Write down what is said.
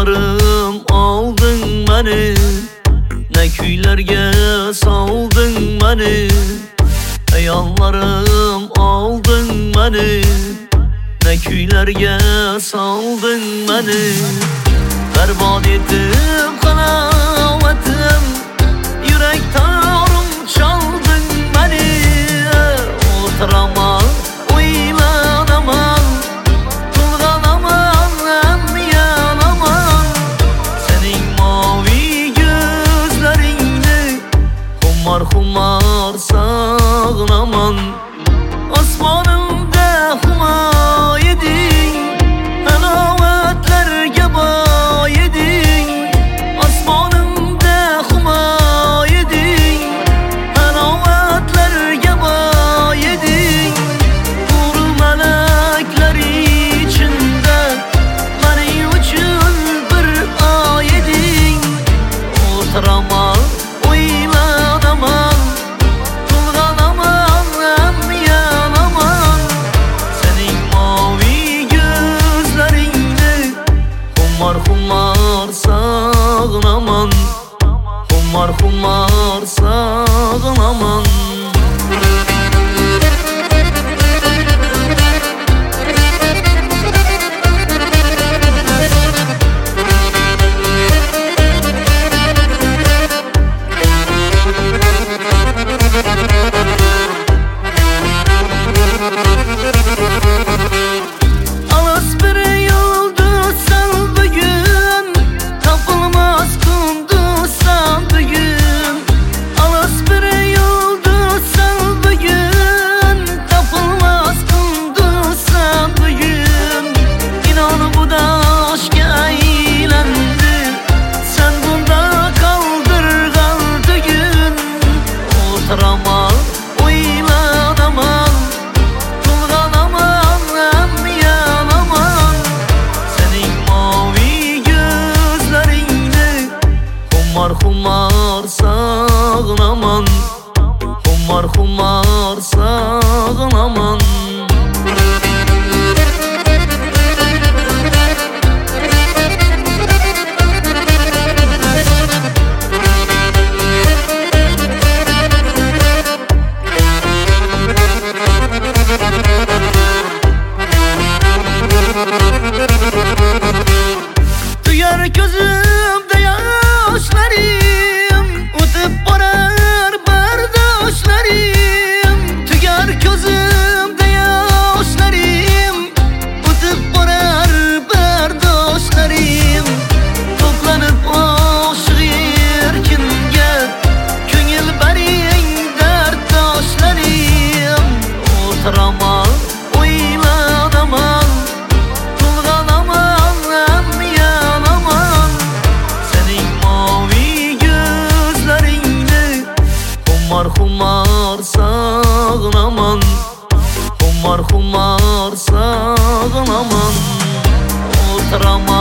Ayollarım aldın beni, ne kuylarga soldun beni. Ayollarım aldın beni, ne kuylarga soldun beni. Berbat etib qanovatim, yurak torim chalding meni. O'tiraman, o'ylanaman, to'lg'anaman, yanaman. Sening mavi ko'zlaringni xumar xumar sog'inaman. Osmonimda humo eding, halovatlarga boy eding. Osmonimda humo eding, halovatlarga boy eding. Hur malaklar ichida mening uchun bir oy eding. O'tiraman, o'ylanaman, to'lg'anaman, yanaman. Sening mavi ko'zlaringni xumar xumar sog'inaman, xumar xumar sog'inaman. Alas bir yulduzsan bugün, tapılmaz kunduzsan bugün. Alas bir yulduzsan bugün, tapılmaz kunduzsan bugün. İnan bu da aşka aylendi, sen bunda kaldırgan tügün. O'tiraman, o'ylanaman, to'lg'anaman, yanaman. Sening mavi ko'zlaringni xumar xumar sog'inaman, xumar xumar sog'inaman. Tuyar gözümde yaşlarım, o'tib borar bardoshlarım. Tuyar gözümde yaşlarım, o'tib borar bardoshlarım. To'planib oshiq erkinga, ko'ngil bering dardoshlarim. O'tiraman, o'ylanaman, to'lg'anaman, yanaman. Sening mavi ko'zlaringni xumar xumar sog'inaman, xumar xumar sog'inaman. O'tiraman.